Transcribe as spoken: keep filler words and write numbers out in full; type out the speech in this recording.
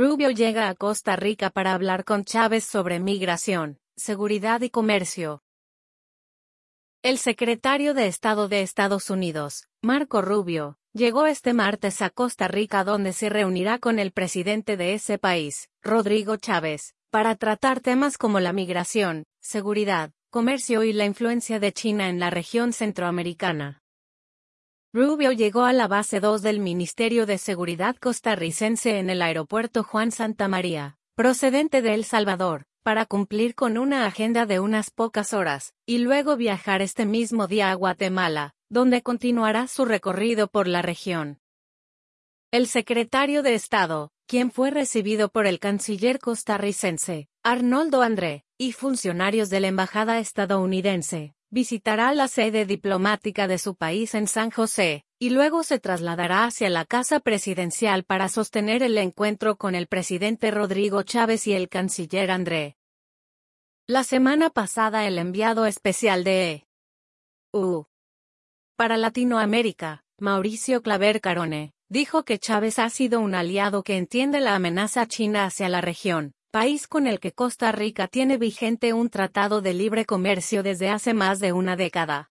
Rubio llega a Costa Rica para hablar con Chávez sobre migración, seguridad y comercio. El secretario de Estado de Estados Unidos, Marco Rubio, llegó este martes a Costa Rica donde se reunirá con el presidente de ese país, Rodrigo Chávez, para tratar temas como la migración, seguridad, comercio y la influencia de China en la región centroamericana. Rubio llegó a la base dos del Ministerio de Seguridad costarricense en el aeropuerto Juan Santamaría, procedente de El Salvador, para cumplir con una agenda de unas pocas horas, y luego viajar este mismo día a Guatemala, donde continuará su recorrido por la región. El secretario de Estado, quien fue recibido por el canciller costarricense, Arnoldo André, y funcionarios de la embajada estadounidense, visitará la sede diplomática de su país en San José, y luego se trasladará hacia la Casa Presidencial para sostener el encuentro con el presidente Rodrigo Chávez y el canciller André. La semana pasada el enviado especial de E U para Latinoamérica, Mauricio Claver Carone, dijo que Chávez ha sido un aliado que entiende la amenaza china hacia la región, país con el que Costa Rica tiene vigente un tratado de libre comercio desde hace más de una década.